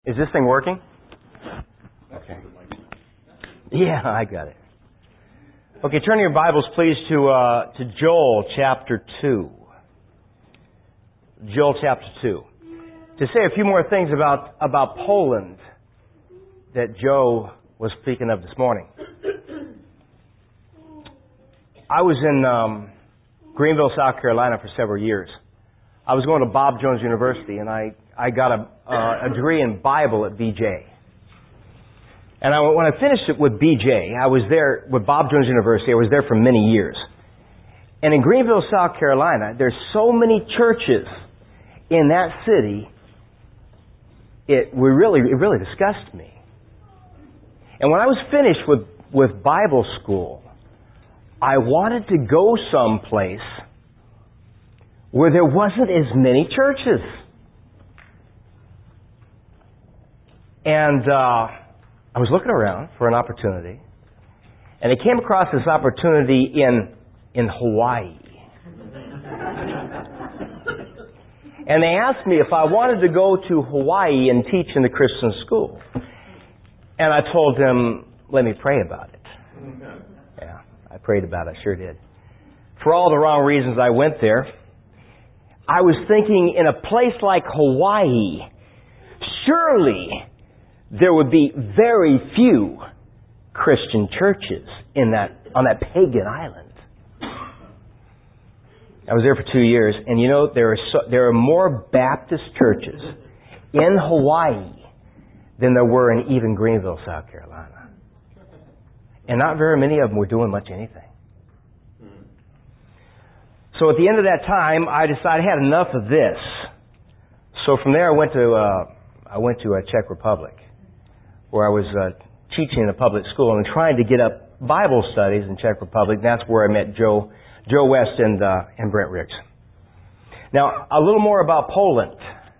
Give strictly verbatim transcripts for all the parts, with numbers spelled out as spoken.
Is this thing working? Okay. Yeah, I got it. Okay, turn your Bibles, please, to uh, to Joel chapter two. Joel chapter two. To say a few more things about about Poland that Joe was speaking of this morning. I was in um, Greenville, South Carolina for several years. I was going to Bob Jones University, and I, I got a, uh, a degree in Bible at B J. And I, when I finished it with B J, I was there with Bob Jones University. I was there for many years. And in Greenville, South Carolina, there's so many churches in that city, it we really it really disgusted me. And when I was finished with, with Bible school, I wanted to go someplace where there wasn't as many churches. And uh, I was looking around for an opportunity, and I came across this opportunity in in Hawaii. And they asked me if I wanted to go to Hawaii and teach in the Christian school. And I told them, let me pray about it. Yeah, I prayed about it, I sure did. For all the wrong reasons I went there. I was thinking, in a place like Hawaii, surely there would be very few Christian churches in that on that pagan island. I was there for two years, and you know, there are so, there are more Baptist churches in Hawaii than there were in even Greenville, South Carolina. And not very many of them were doing much anything. So at the end of that time, I decided I had enough of this. So from there, I went to uh, I went to uh, Czech Republic, where I was uh, teaching in a public school and trying to get up Bible studies in Czech Republic. That's where I met Joe Joe West and uh, and Brent Riggs. Now, a little more about Poland.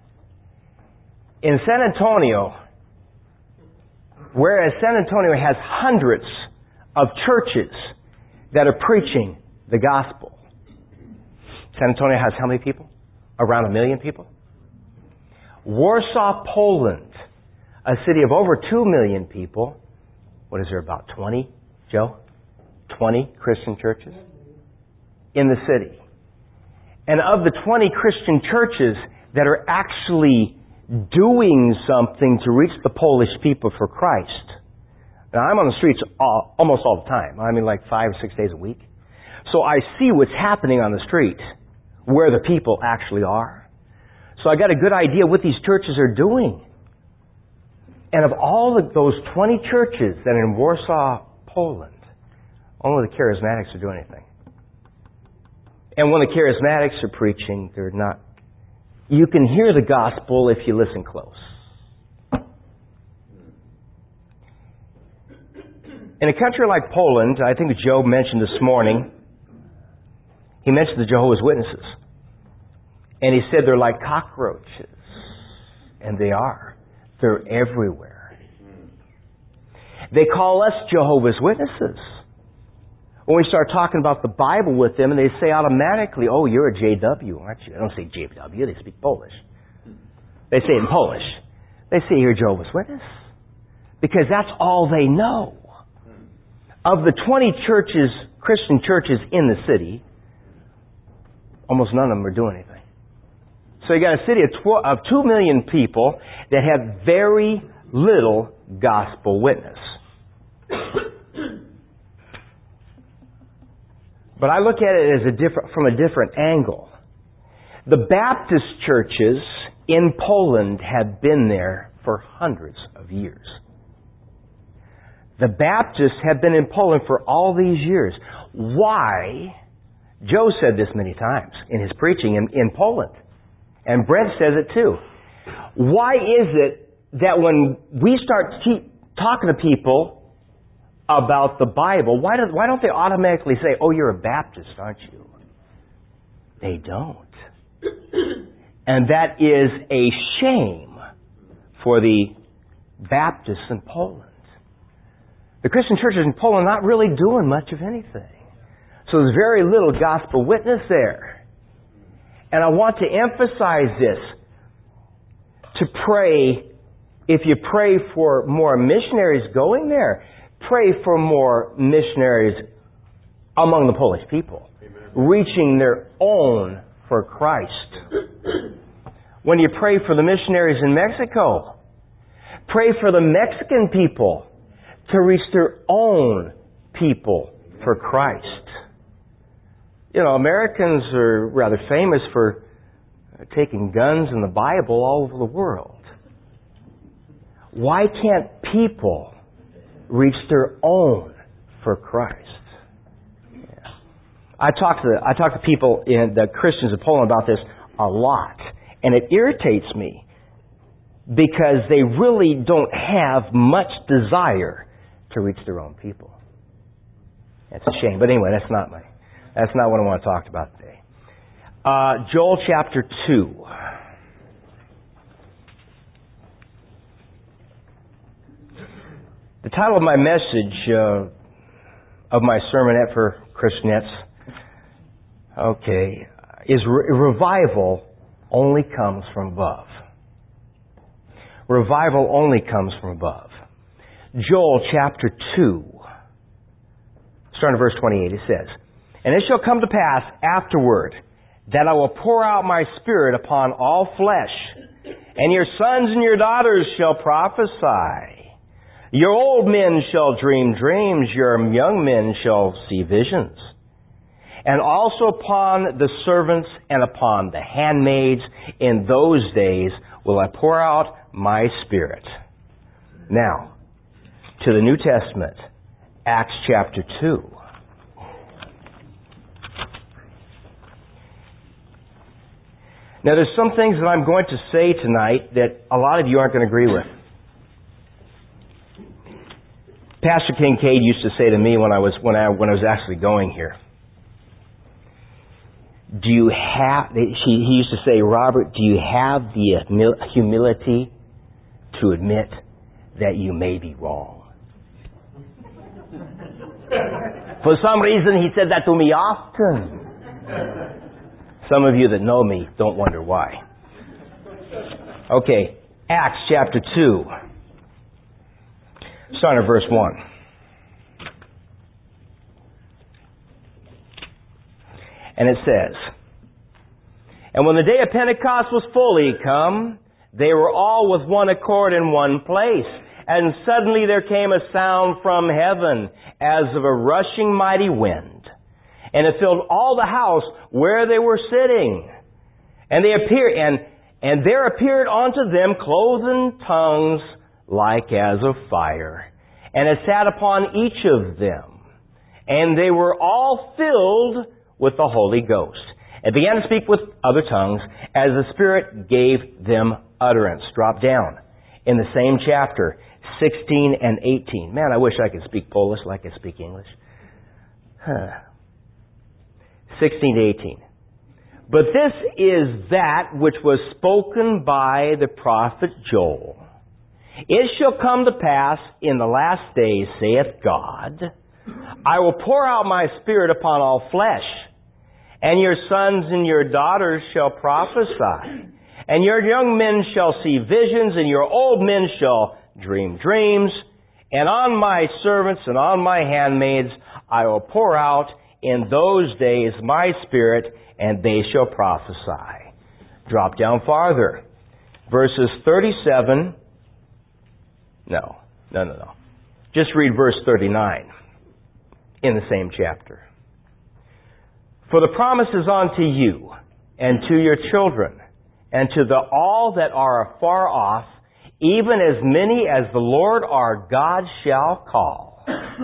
In San Antonio, whereas San Antonio has hundreds of churches that are preaching the gospel. San Antonio has how many people? Around a million people. Warsaw, Poland, a city of over two million people. What is there, about twenty, Joe? twenty Christian churches in the city. And of the twenty Christian churches that are actually doing something to reach the Polish people for Christ. Now, I'm on the streets all, almost all the time. I mean, like five or six days a week. So I see what's happening on the street, where the people actually are. So I got a good idea what these churches are doing. And of all of those twenty churches that are in Warsaw, Poland, only the Charismatics are doing anything. And when the Charismatics are preaching, they're not... You can hear the gospel if you listen close. In a country like Poland, I think Joe mentioned this morning, he mentioned the Jehovah's Witnesses. And he said they're like cockroaches. And they are. They're everywhere. They call us Jehovah's Witnesses. When we start talking about the Bible with them, and they say automatically, oh, you're a J W, aren't you? They don't say J W, they speak Polish. They say it in Polish. They say you're a Jehovah's Witness. Because that's all they know. Of the twenty churches, Christian churches in the city, almost none of them are doing anything. So you got a city of, tw- of two million people that have very little gospel witness. But I look at it as a different, from a different angle. The Baptist churches in Poland have been there for hundreds of years. The Baptists have been in Poland for all these years. Why? Joe said this many times in his preaching in, in Poland. And Brent says it too. Why is it that when we start keep talking to people about the Bible, why, do, why don't they automatically say, oh, you're a Baptist, aren't you? They don't. And that is a shame for the Baptists in Poland. The Christian churches in Poland are not really doing much of anything. So there's very little gospel witness there. And I want to emphasize this. To pray If you pray for more missionaries going there, pray for more missionaries among the Polish people, Amen. Reaching their own for Christ. When you pray for the missionaries in Mexico, pray for the Mexican people to reach their own people for Christ. You know, Americans are rather famous for taking guns and the Bible all over the world. Why can't people reach their own for Christ? Yeah. I talk to I talk to people in the Christians in Poland about this a lot, and it irritates me because they really don't have much desire to reach their own people. That's a shame. But anyway, that's not my that's not what I want to talk about today. Uh, Joel chapter two. The title of my message, uh, of my sermonette for Christianettes, okay, is Re- Revival Only Comes From Above. Revival only comes from above. Joel chapter two, starting at verse twenty-eight, it says, "And it shall come to pass afterward that I will pour out my Spirit upon all flesh, and your sons and your daughters shall prophesy. Your old men shall dream dreams, your young men shall see visions. And also upon the servants and upon the handmaids in those days will I pour out my Spirit." Now, to the New Testament, Acts chapter two. Now, there's some things that I'm going to say tonight that a lot of you aren't going to agree with. Pastor Kincaid used to say to me when I was when I when I was actually going here, "Do you have?" He used to say, "Robert, do you have the humility to admit that you may be wrong?" For some reason, he said that to me often. Some of you that know me don't wonder why. Okay, Acts chapter two. Starting at verse one. And it says, "And when the day of Pentecost was fully come, they were all with one accord in one place. And suddenly there came a sound from heaven as of a rushing mighty wind. And it filled all the house where they were sitting. And they appeared, and, and there appeared unto them cloven tongues like as of fire, and it sat upon each of them. And they were all filled with the Holy Ghost, and began to speak with other tongues as the Spirit gave them utterance." Drop down in the same chapter, sixteen and eighteen. Man, I wish I could speak Polish like I speak English. Huh. sixteen to eighteen. "But this is that which was spoken by the prophet Joel. It shall come to pass in the last days, saith God, I will pour out my Spirit upon all flesh, and your sons and your daughters shall prophesy, and your young men shall see visions, and your old men shall dream dreams, and on my servants and on my handmaids I will pour out in those days my Spirit, and they shall prophesy." Drop down farther. Verses thirty-seven. No, no, no, no. Just read verse thirty-nine in the same chapter. "For the promise is unto you, and to your children, and to the all that are afar off, even as many as the Lord our God shall call."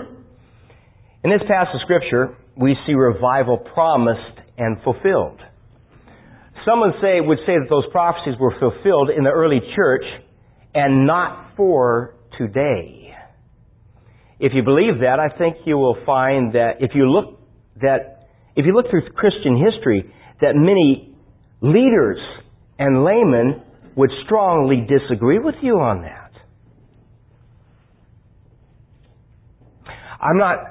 In this passage of Scripture, we see revival promised and fulfilled. Some would say, would say that those prophecies were fulfilled in the early church and not for today. If you believe that, I think you will find that if you look that if you look through Christian history, that many leaders and laymen would strongly disagree with you on that. I'm not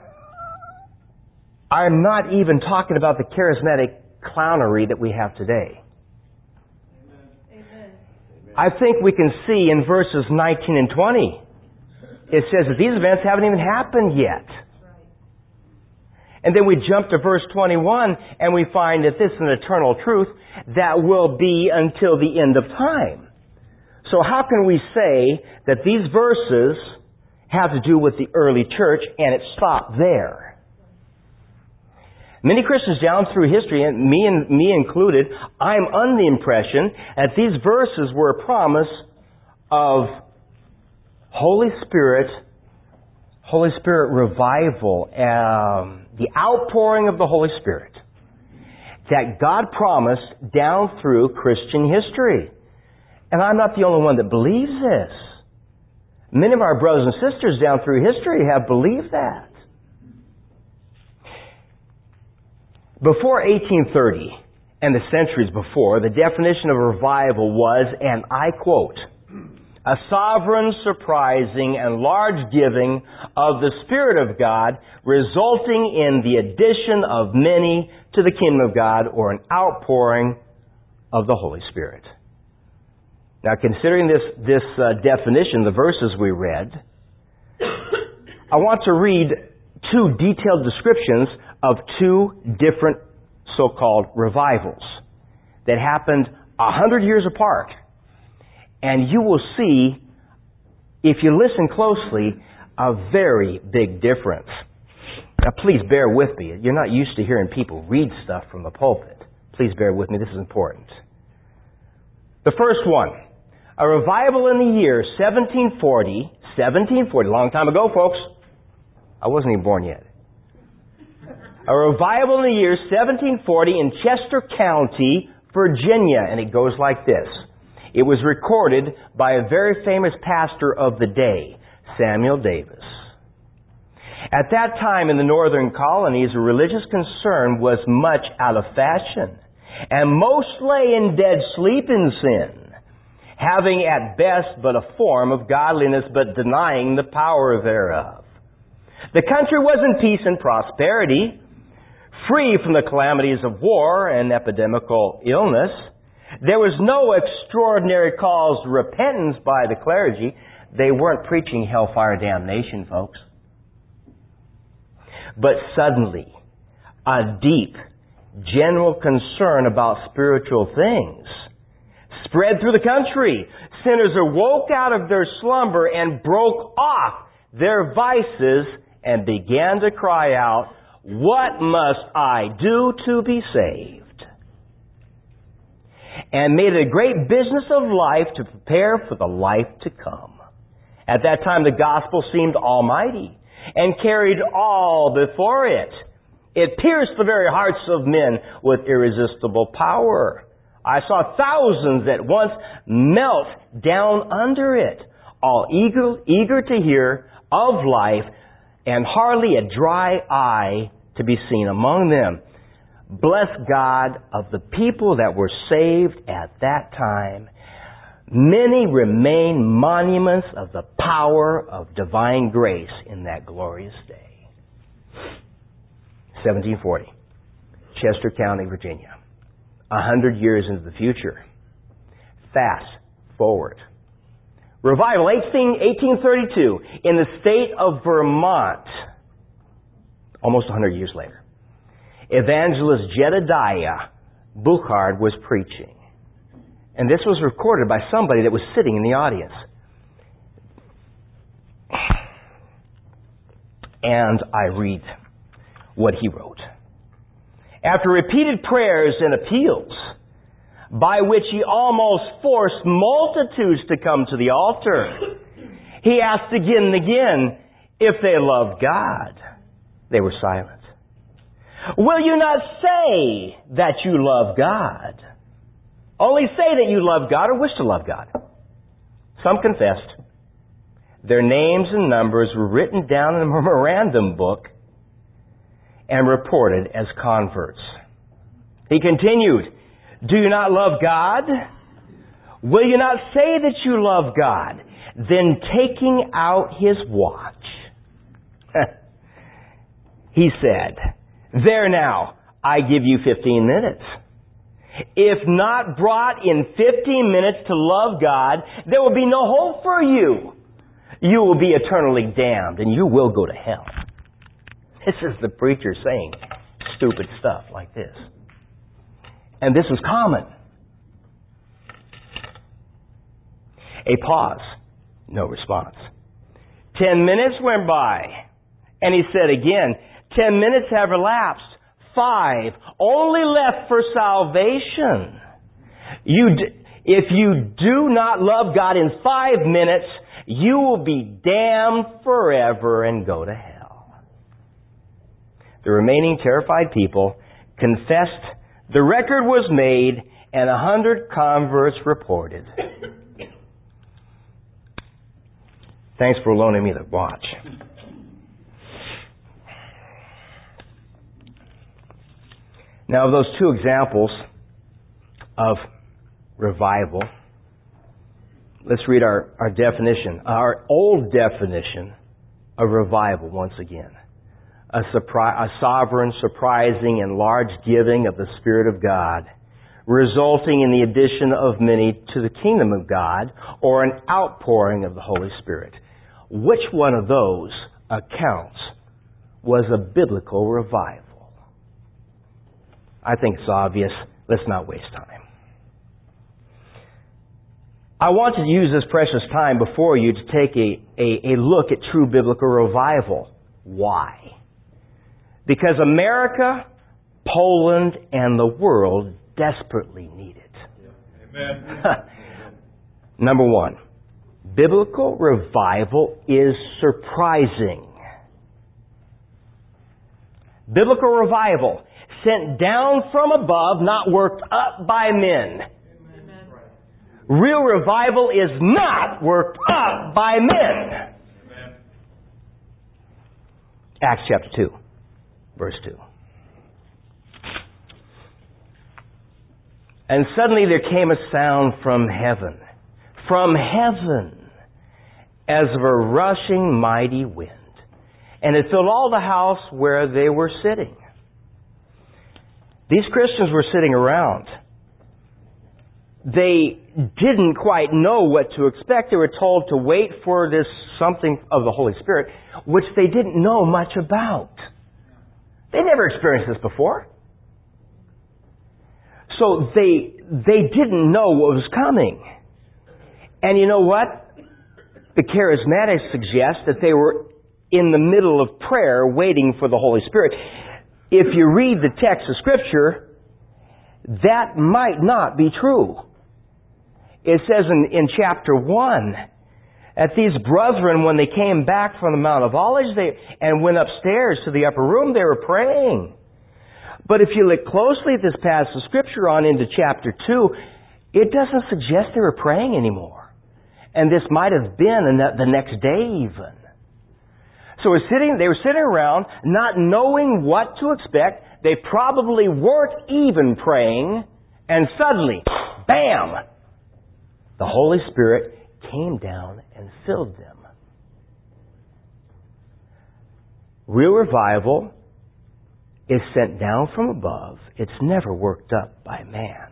I'm not even talking about the charismatic clownery that we have today. Amen. I think we can see in verses nineteen and twenty, it says that these events haven't even happened yet. And then we jump to verse twenty-one and we find that this is an eternal truth that will be until the end of time. So how can we say that these verses have to do with the early church and it stopped there? Many Christians down through history, and me and me included, I'm under the impression that these verses were a promise of Holy Spirit, Holy Spirit revival, um, the outpouring of the Holy Spirit that God promised down through Christian history. And I'm not the only one that believes this. Many of our brothers and sisters down through history have believed that. Before eighteen thirty, and the centuries before, the definition of revival was, and I quote, a sovereign, surprising, and large giving of the Spirit of God, resulting in the addition of many to the kingdom of God, or an outpouring of the Holy Spirit. Now, considering this, this uh, definition, the verses we read, I want to read two detailed descriptions of two different so-called revivals that happened a hundred years apart. And you will see, if you listen closely, a very big difference. Now, please bear with me. You're not used to hearing people read stuff from the pulpit. Please bear with me. This is important. The first one, a revival in the year seventeen forty, seventeen forty, a long time ago, folks. I wasn't even born yet. A revival in the year seventeen forty in Chester County, Virginia, and it goes like this. It was recorded by a very famous pastor of the day, Samuel Davis. At that time in the northern colonies, a religious concern was much out of fashion, and most lay in dead sleep in sin, having at best but a form of godliness, but denying the power thereof. The country was in peace and prosperity, free from the calamities of war and epidemical illness. There was no extraordinary cause to repentance by the clergy. They weren't preaching hellfire damnation, folks. But suddenly, a deep, general concern about spiritual things spread through the country. Sinners awoke out of their slumber and broke off their vices and began to cry out, "What must I do to be saved?" And made it a great business of life to prepare for the life to come. At that time, the gospel seemed almighty and carried all before it. It pierced the very hearts of men with irresistible power. I saw thousands at once melt down under it, all eager, eager to hear of life, and hardly a dry eye to be seen among them. Bless God, of the people that were saved at that time, many remain monuments of the power of divine grace in that glorious day. seventeen forty, Chester County, Virginia. A hundred years into the future. Fast forward. Revival, eighteen thirty-two, in the state of Vermont. Almost a hundred years later. Evangelist Jedediah Buchard was preaching. And this was recorded by somebody that was sitting in the audience. And I read what he wrote. After repeated prayers and appeals, by which he almost forced multitudes to come to the altar, he asked again and again if they loved God. They were silent. Will you not say that you love God? Only say that you love God or wish to love God. Some confessed. Their names and numbers were written down in a memorandum book and reported as converts. He continued, do you not love God? Will you not say that you love God? Then taking out his watch, he said, there now, I give you fifteen minutes. If not brought in fifteen minutes to love God, there will be no hope for you. You will be eternally damned, and you will go to hell. This is the preacher saying stupid stuff like this. And this is common. A pause. No response. Ten minutes went by. And he said again, ten minutes have elapsed. Five. Only left for salvation. You d- if you do not love God in five minutes, you will be damned forever and go to hell. The remaining terrified people confessed, the record was made, and a hundred converts reported. Thanks for loaning me the watch. Now, of those two examples of revival, let's read our, our definition, our old definition of revival once again. A, surpri- a sovereign, surprising, and large giving of the Spirit of God, resulting in the addition of many to the kingdom of God, or an outpouring of the Holy Spirit. Which one of those accounts was a biblical revival? I think it's obvious. Let's not waste time. I want to use this precious time before you to take a, a, a look at true biblical revival. Why? Because America, Poland, and the world desperately need it. Amen. Number one, biblical revival is surprising. Biblical revival, sent down from above, not worked up by men. Amen. Real revival is not worked up by men. Amen. Acts chapter two, verse two. And suddenly there came a sound from heaven, from heaven, as of a rushing mighty wind, and it filled all the house where they were sitting. These Christians were sitting around. They didn't quite know what to expect. They were told to wait for this something of the Holy Spirit, which they didn't know much about. They never experienced this before. So they they didn't know what was coming. And you know what? The charismatics suggest that they were in the middle of prayer waiting for the Holy Spirit. If you read the text of Scripture, that might not be true. It says in, in chapter one, that these brethren, when they came back from the Mount of Olives they, and went upstairs to the upper room, they were praying. But if you look closely at this passage of Scripture on into chapter two, it doesn't suggest they were praying anymore. And this might have been the next day even. So we're sitting, they were sitting around, not knowing what to expect. They probably weren't even praying. And suddenly, bam! The Holy Spirit came down and filled them. Real revival is sent down from above. It's never worked up by man.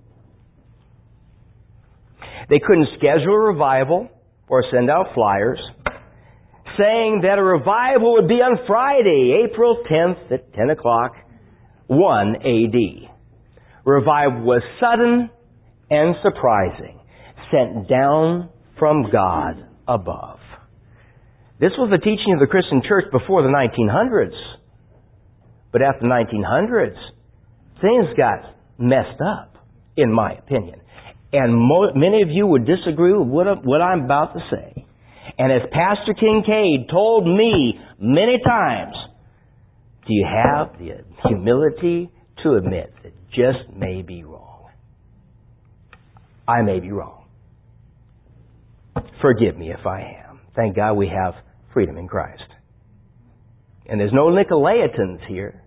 They couldn't schedule a revival or send out flyers saying that a revival would be on Friday, April tenth at ten o'clock, one A D. Revival was sudden and surprising, sent down from God above. This was the teaching of the Christian church before the nineteen hundreds. But after the nineteen hundreds, things got messed up, in my opinion. And mo- many of you would disagree with what, what I'm about to say. And as Pastor Kincaid told me many times, do you have the humility to admit that just may be wrong? I may be wrong. Forgive me if I am. Thank God we have freedom in Christ. And there's no Nicolaitans here.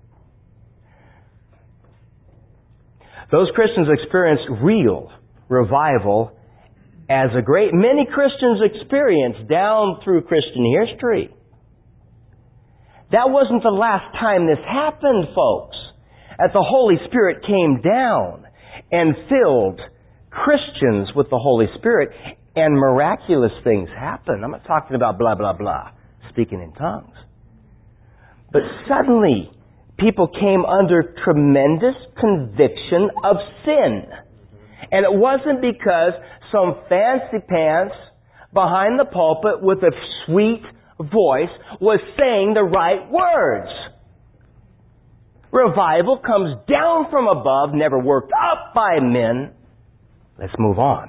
Those Christians experienced real revival as a great many Christians experienced down through Christian history. That wasn't the last time this happened, folks. That the Holy Spirit came down and filled Christians with the Holy Spirit, and miraculous things happen. I'm not talking about blah, blah, blah, speaking in tongues. But suddenly, people came under tremendous conviction of sin. And it wasn't because some fancy pants behind the pulpit with a sweet voice was saying the right words. Revival comes down from above, never worked up by men. Let's move on.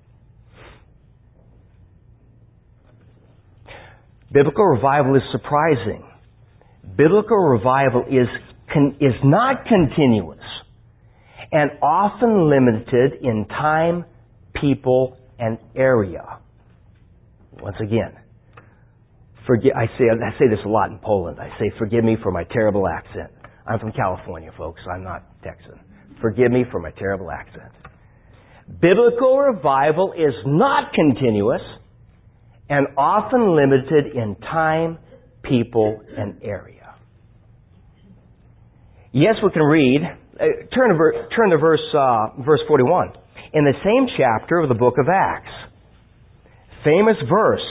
Biblical revival is surprising. Biblical revival is con- is not continuous and often limited in time, people, and area. Once again, forgive, I say I say this a lot in Poland. I say, forgive me for my terrible accent. I'm from California, folks. I'm not Texan. Forgive me for my terrible accent. Biblical revival is not continuous and often limited in time, people, and area. Yes, we can read. Uh, turn to, ver- turn to verse uh, verse forty-one. In the same chapter of the book of Acts. Famous verse.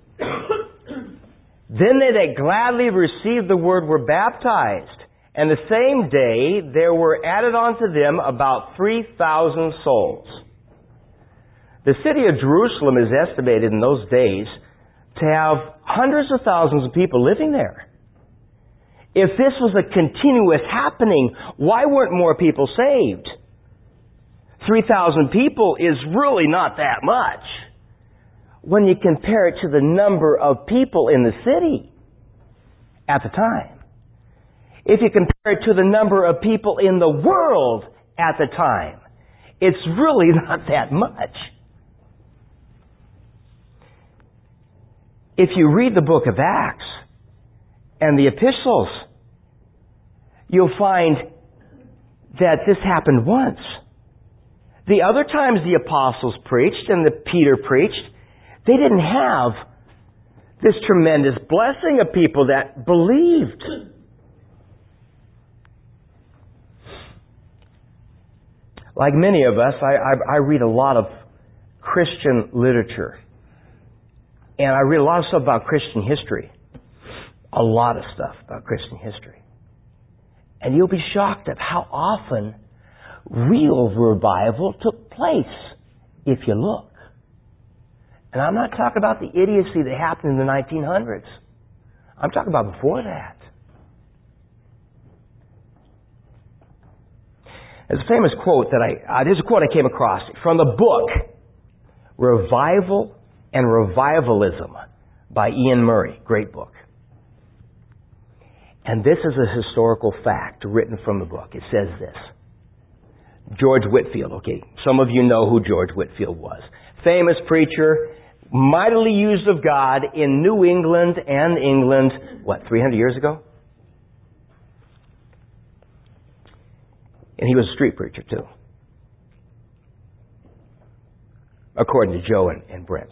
Then they that gladly received the word were baptized, and the same day there were added unto them about three thousand souls. The city of Jerusalem is estimated in those days to have hundreds of thousands of people living there. If this was a continuous happening, why weren't more people saved? three thousand people is really not that much when you compare it to the number of people in the city at the time. If you compare it to the number of people in the world at the time, it's really not that much. If you read the book of Acts and the epistles, you'll find that this happened once. The other times the apostles preached and the Peter preached, they didn't have this tremendous blessing of people that believed. Like many of us, I, I, I read a lot of Christian literature. And I read a lot of stuff about Christian history. A lot of stuff about Christian history. And you'll be shocked at how often real revival took place, if you look. And I'm not talking about the idiocy that happened in the nineteen hundreds. I'm talking about before that. There's a famous quote that I, uh, there's a quote I came across from the book, Revival and Revivalism by Ian Murray. Great book. And this is a historical fact written from the book. It says this. George Whitefield, okay, some of you know who George Whitefield was. Famous preacher, mightily used of God in New England and England, what, three hundred years ago? And he was a street preacher too. According to Joe and, and Brent.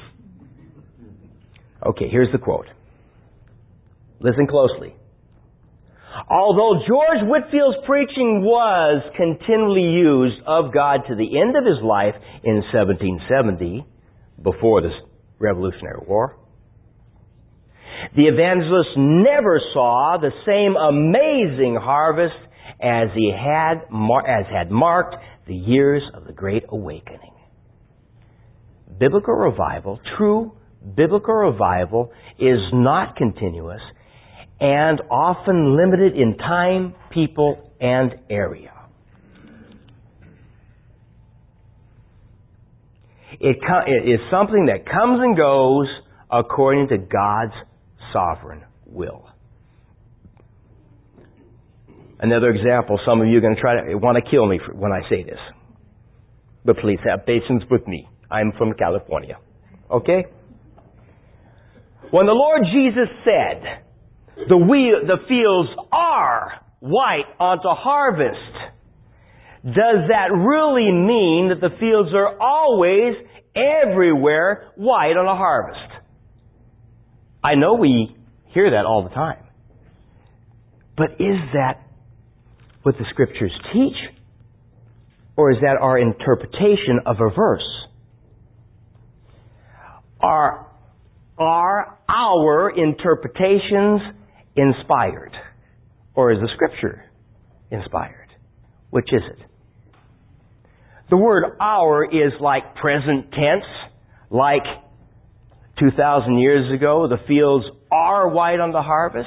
Okay, here's the quote. Listen closely. Although George Whitefield's preaching was continually used of God to the end of his life in seventeen seventy, before the Revolutionary War, the evangelist never saw the same amazing harvest as he had as had marked the years of the Great Awakening. Biblical revival, true biblical revival, is not continuous and often limited in time, people, and area. It, co- it is something that comes and goes according to God's sovereign will. Another example, some of you are going to try to want to kill me for, when I say this. But please have patience with me. I'm from California. Okay? When the Lord Jesus said, the, wheel, the fields are white unto harvest, does that really mean that the fields are always, everywhere, white on a harvest? I know we hear that all the time. But is that what the Scriptures teach? Or is that our interpretation of a verse? Are, are our interpretations inspired? Or is the Scripture inspired? Which is it? The word our is like present tense, like two thousand years ago, the fields are white on the harvest.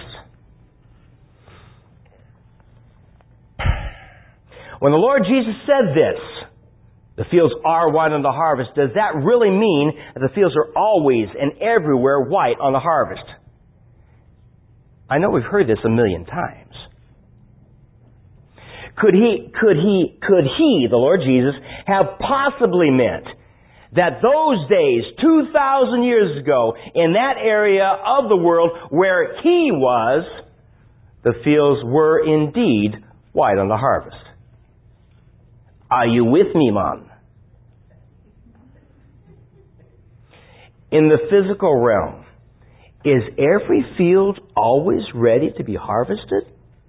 When the Lord Jesus said this, the fields are white on the harvest, does that really mean that the fields are always and everywhere white on the harvest? I know we've heard this a million times. Could he, could he, could he, the Lord Jesus, have possibly meant that those days, two thousand years ago, in that area of the world where he was, the fields were indeed white on the harvest? Are you with me, Mom? In the physical realm, is every field always ready to be harvested?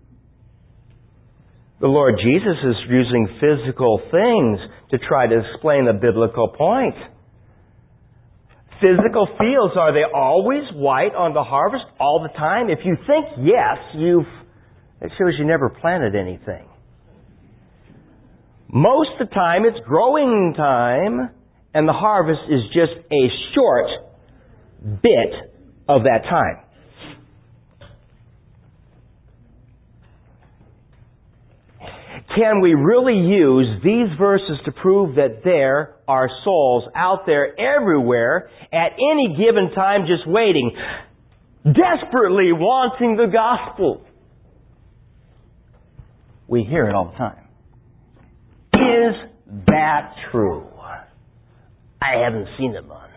The Lord Jesus is using physical things to try to explain the biblical point. Physical fields, are they always white on the harvest all the time? If you think yes, you've, it shows you never planted anything. Most of the time it's growing time, and the harvest is just a short bit of that time. Can we really use these verses to prove that there are souls out there everywhere at any given time just waiting, desperately wanting the gospel? We hear it all the time. Is that true? I haven't seen it, man.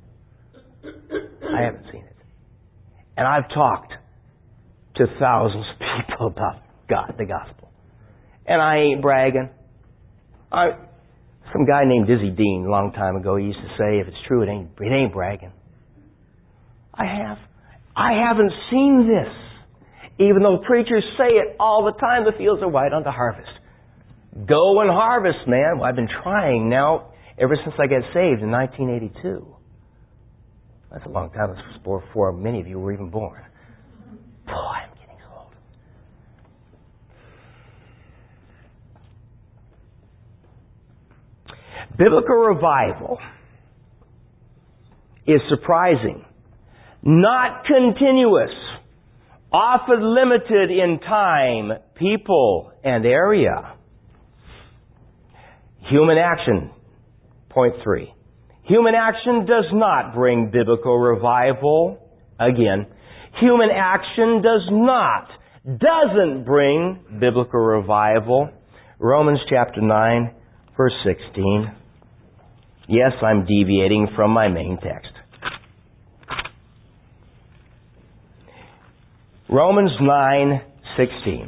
I haven't seen it. And I've talked to thousands of people about God, the gospel. And I ain't bragging. I, some guy named Dizzy Dean a long time ago, he used to say, if it's true, it ain't, it ain't bragging. I have. I haven't seen this. Even though preachers say it all the time, the fields are white on the harvest. Go and harvest, man. Well, I've been trying now ever since I got saved in nineteen eighty-two. That's a long time. That's before many of you were even born. Boy, I'm getting so old. Biblical revival is surprising, not continuous, often limited in time, people, and area. Human action, point three. Human action does not bring biblical revival. Again, human action does not, doesn't bring biblical revival. Romans chapter nine, verse sixteen. Yes, I'm deviating from my main text. Romans nine, sixteen.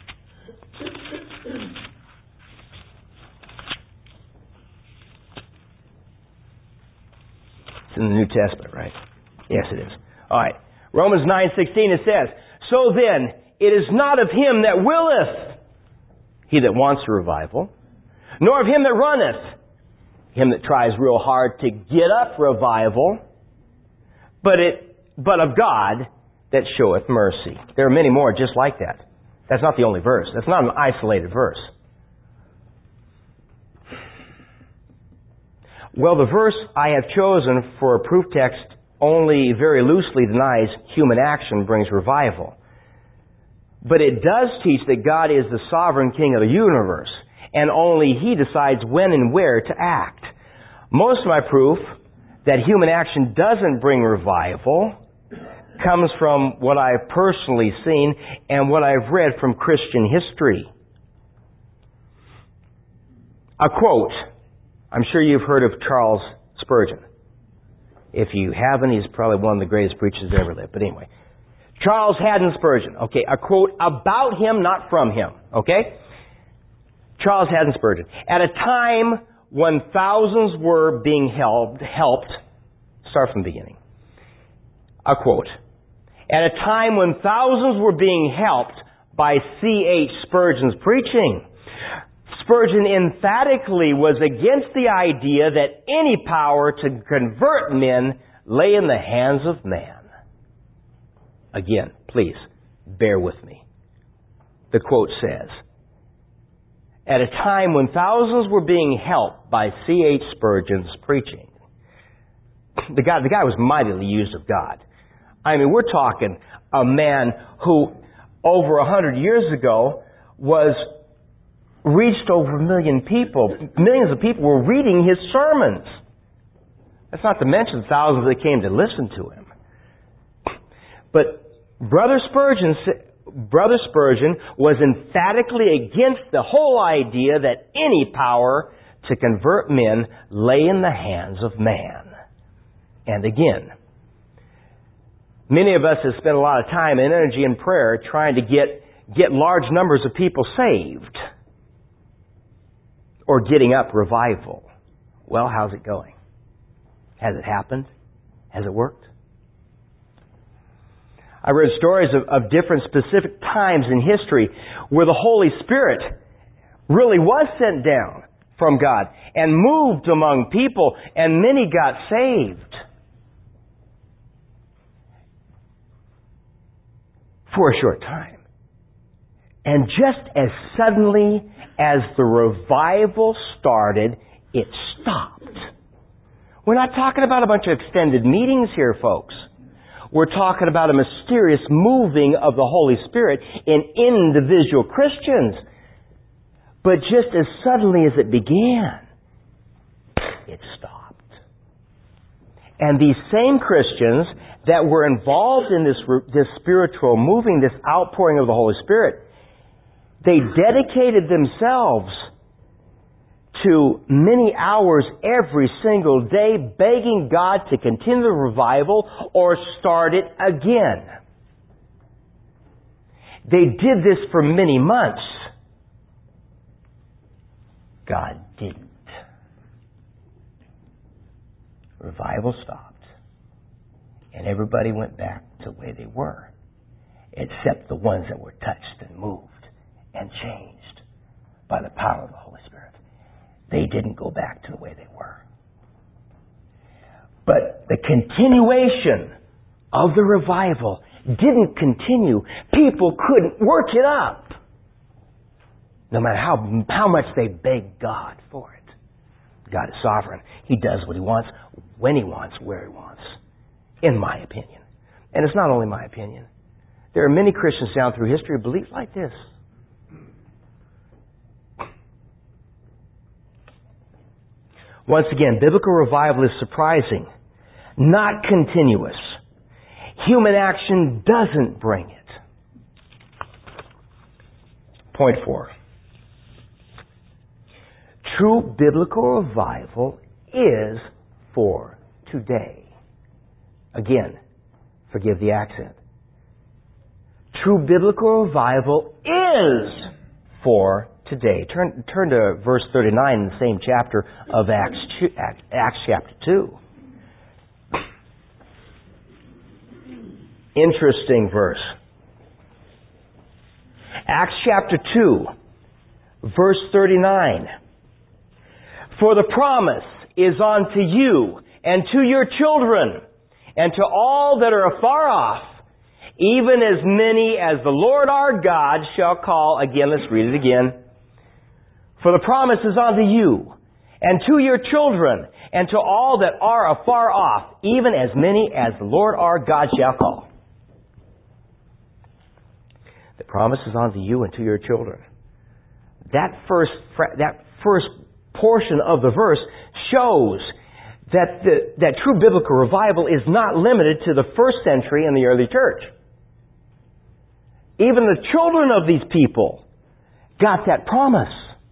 It's in the New Testament, right? Yes, it is. All right. Romans nine, sixteen, it says, so then, it is not of him that willeth, he that wants a revival, nor of him that runneth, him that tries real hard to get up revival, but it, but of God that showeth mercy. There are many more just like that. That's not the only verse. That's not an isolated verse. Well, the verse I have chosen for a proof text only very loosely denies human action brings revival. But it does teach that God is the sovereign king of the universe, and only He decides when and where to act. Most of my proof that human action doesn't bring revival comes from what I've personally seen and what I've read from Christian history. A quote. I'm sure you've heard of Charles Spurgeon. If you haven't, he's probably one of the greatest preachers that ever lived. But anyway, Charles Haddon Spurgeon. Okay, a quote about him, not from him. Okay? Charles Haddon Spurgeon. At a time when thousands were being helped, helped, start from the beginning. A quote. At a time when thousands were being helped by C H Spurgeon's preaching, Spurgeon emphatically was against the idea that any power to convert men lay in the hands of man. Again, please, bear with me. The quote says, at a time when thousands were being helped by C H Spurgeon's preaching, the guy, the guy was mightily used of God. I mean, we're talking a man who, over a hundred years ago, was reached over a million people. Millions of people were reading his sermons. That's not to mention thousands that came to listen to him. But Brother Spurgeon, Brother Spurgeon was emphatically against the whole idea that any power to convert men lay in the hands of man. And again, many of us have spent a lot of time and energy in prayer trying to get, get large numbers of people saved. Or getting up revival. Well, how's it going? Has it happened? Has it worked? I read stories of, of different specific times in history where the Holy Spirit really was sent down from God and moved among people, and many got saved. For a short time. And just as suddenly as the revival started, it stopped. We're not talking about a bunch of extended meetings here, folks. We're talking about a mysterious moving of the Holy Spirit in individual Christians. But just as suddenly as it began, it stopped. And these same Christians that were involved in this, this spiritual moving, this outpouring of the Holy Spirit, they dedicated themselves to many hours every single day, begging God to continue the revival or start it again. They did this for many months. God didn't. Revival stopped. And everybody went back to where they were, except the ones that were touched and moved and changed by the power of the Holy Spirit. They didn't go back to the way they were. But the continuation of the revival didn't continue. People couldn't work it up. No matter how, how much they begged God for it. God is sovereign. He does what He wants, when He wants, where He wants. In my opinion. And it's not only my opinion. There are many Christians down through history who believe like this. Once again, biblical revival is surprising, not continuous. Human action doesn't bring it. Point four. True biblical revival is for today. Again, forgive the accent. True biblical revival is for today. Turn, turn to verse thirty-nine in the same chapter of Acts, Acts chapter two. Interesting verse. Acts chapter two, verse thirty-nine. For the promise is unto you and to your children and to all that are afar off, even as many as the Lord our God shall call. Again, let's read it again. For the promise is unto you, and to your children, and to all that are afar off, even as many as the Lord our God shall call. The promise is unto you and to your children. That first, that first portion of the verse shows that the, that true biblical revival is not limited to the first century and the early church. Even the children of these people got that promise.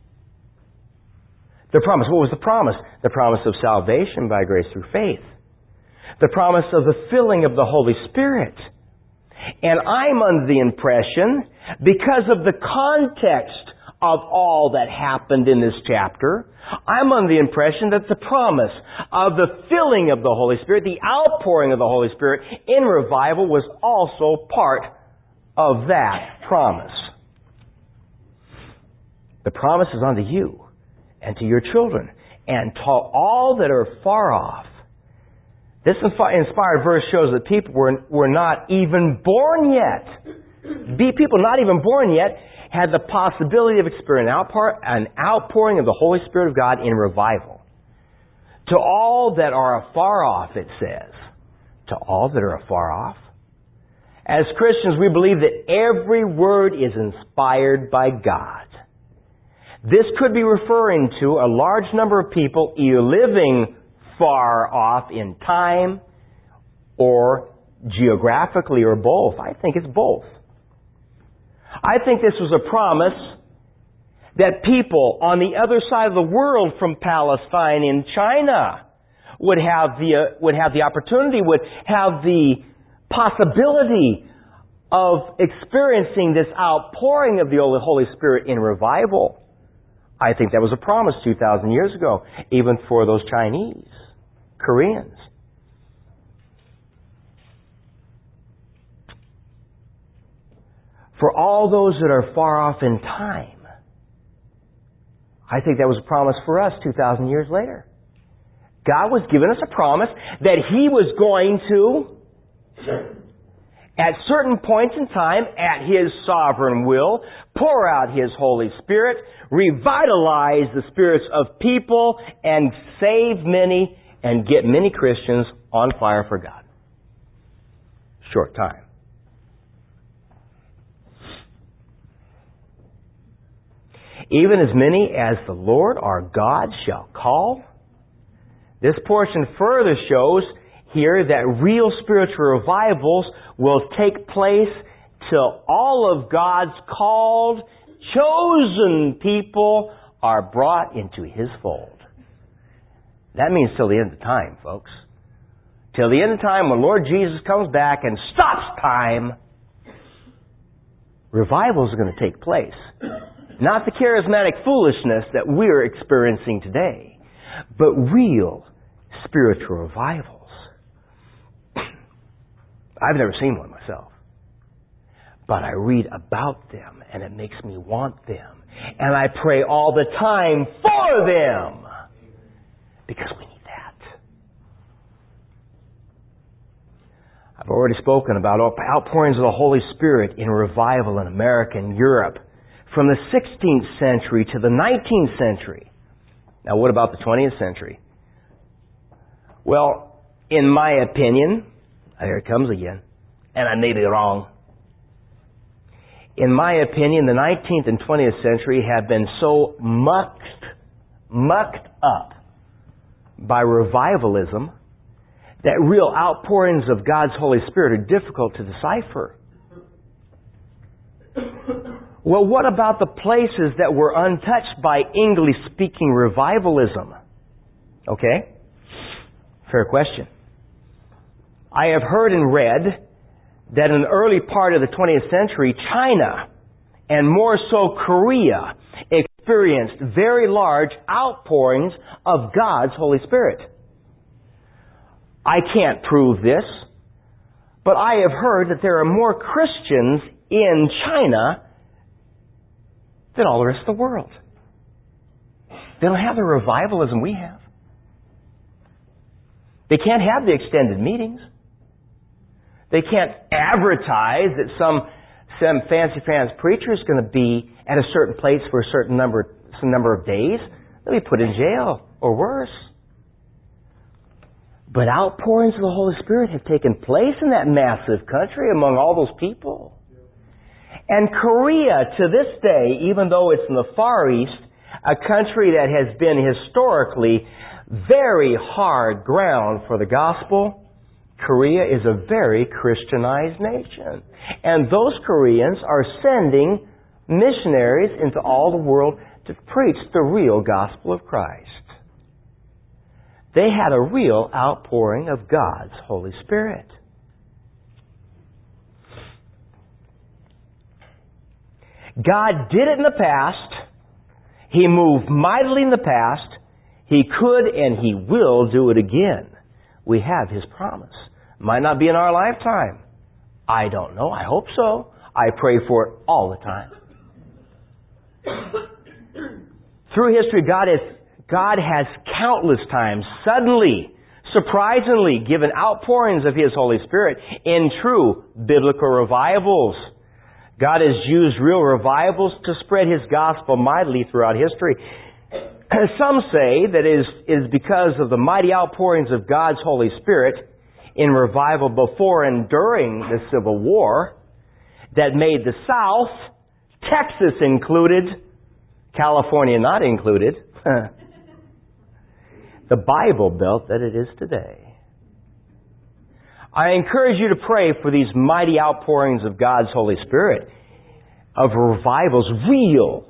The promise, what was the promise? The promise of salvation by grace through faith. The promise of the filling of the Holy Spirit. And I'm under the impression, because of the context of all that happened in this chapter, I'm under the impression that the promise of the filling of the Holy Spirit, the outpouring of the Holy Spirit in revival was also part of that promise. The promise is unto you and to your children and to all that are far off. This inspired verse shows that people were, were not even born yet. Be people not even born yet had the possibility of experiencing an outpour, an outpouring of the Holy Spirit of God in revival. To all that are afar off, it says. To all that are afar off. As Christians, we believe that every word is inspired by God. This could be referring to a large number of people either living far off in time or geographically or both. I think it's both. I think this was a promise that people on the other side of the world from Palestine in China would have the uh, would have the opportunity, would have the possibility of experiencing this outpouring of the Holy Spirit in revival. I think that was a promise two thousand years ago, even for those Chinese, Koreans. For all those that are far off in time, I think that was a promise for us two thousand years later. God was giving us a promise that He was going to, at certain points in time, at His sovereign will, pour out His Holy Spirit, revitalize the spirits of people, and save many and get many Christians on fire for God. Short time. Even as many as the Lord our God shall call. This portion further shows here that real spiritual revivals will take place till all of God's called, chosen people are brought into His fold. That means till the end of time, folks. Till the end of time, when Lord Jesus comes back and stops time, revivals are going to take place. Not the charismatic foolishness that we're experiencing today, but real spiritual revivals. I've never seen one myself, but I read about them and it makes me want them. And I pray all the time for them because we need that. I've already spoken about outpourings of the Holy Spirit in revival in America and Europe from the sixteenth century to the nineteenth century. Now, what about the twentieth century? Well, in my opinion, here it comes again, and I may be wrong. In my opinion, the nineteenth and twentieth century have been so mucked, mucked up by revivalism that real outpourings of God's Holy Spirit are difficult to decipher. Well, what about the places that were untouched by English-speaking revivalism? Okay, fair question. I have heard and read that in the early part of the twentieth century, China, and more so Korea, experienced very large outpourings of God's Holy Spirit. I can't prove this, but I have heard that there are more Christians in China than all the rest of the world. They don't have the revivalism we have. They can't have the extended meetings. They can't advertise that some some fancy pants preacher is going to be at a certain place for a certain number some number of days. They'll be put in jail or worse. But outpourings of the Holy Spirit have taken place in that massive country among all those people. And Korea, to this day, even though it's in the Far East, a country that has been historically very hard ground for the gospel, Korea is a very Christianized nation. And those Koreans are sending missionaries into all the world to preach the real gospel of Christ. They had a real outpouring of God's Holy Spirit. God did it in the past. He moved mightily in the past. He could and He will do it again. We have His promise. Might not be in our lifetime. I don't know. I hope so. I pray for it all the time. Through history, God has, God has countless times, suddenly, surprisingly, given outpourings of His Holy Spirit in true biblical revivals. God has used real revivals to spread His gospel mightily throughout history. Some say that it is, is because of the mighty outpourings of God's Holy Spirit in revival before and during the Civil War that made the South, Texas included, California not included, the Bible Belt that it is today. I encourage you to pray for these mighty outpourings of God's Holy Spirit, of revivals, real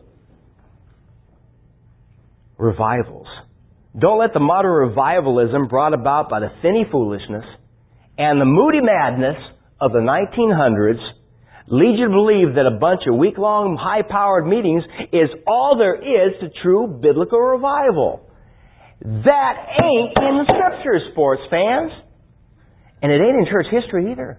revivals. Don't let the modern revivalism brought about by the finny foolishness and the moody madness of the nineteen hundreds lead you to believe that a bunch of week-long, high-powered meetings is all there is to true biblical revival. That ain't in the Scriptures, sports fans. And it ain't in church history either.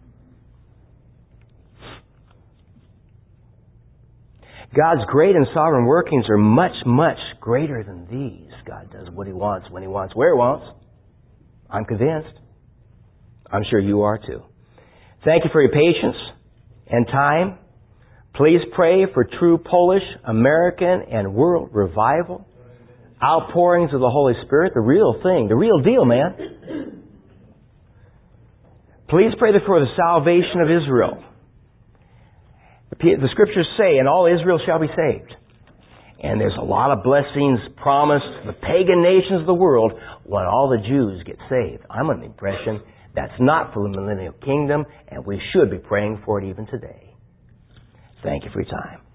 God's great and sovereign workings are much, much greater than these. God does what He wants, when He wants, where He wants. I'm convinced. I'm sure you are too. Thank you for your patience and time. Please pray for true Polish, American, and world revival. Outpourings of the Holy Spirit, the real thing, the real deal, man. Please pray for the salvation of Israel. The Scriptures say, and all Israel shall be saved. And there's a lot of blessings promised to the pagan nations of the world when all the Jews get saved. I'm under the impression that's not for the millennial kingdom, and we should be praying for it even today. Thank you for your time.